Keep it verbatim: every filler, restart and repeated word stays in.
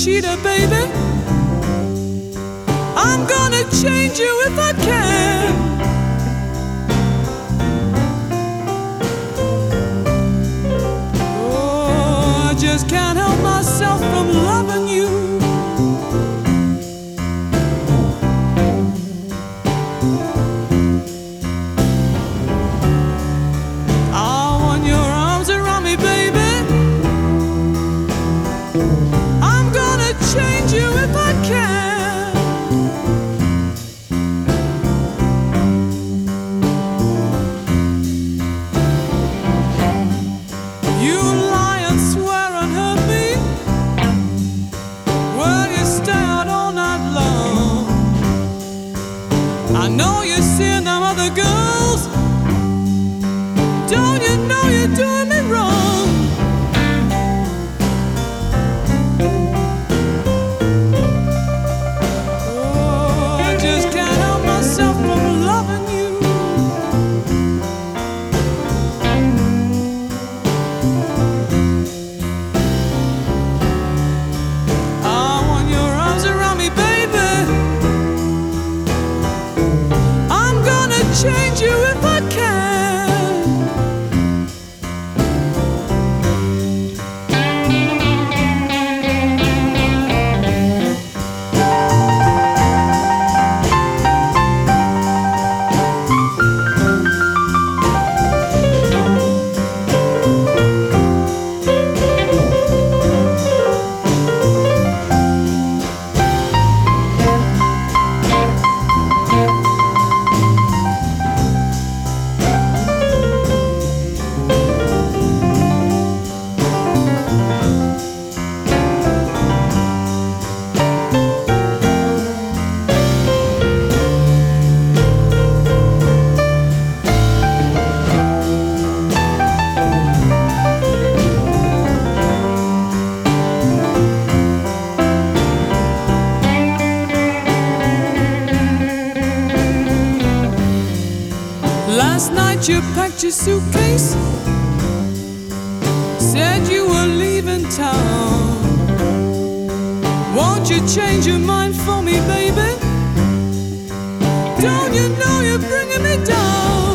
cheater, baby. I'm gonna change you if I can. Oh, I just can't help myself from loving you. I want your arms around me, baby. I'm gonna change you if I can. You lie and swear and hurt me. Well, you stay out all night long. I know you're seeing them other girls. Don't you know you're doing me wrong? Oh, I just can't help myself from loving you. I want your arms around me, baby. I'm gonna change you if I can. Last night you packed your suitcase, said you were leaving town. Won't you change your mind for me, baby? Don't you know you're bringing me down?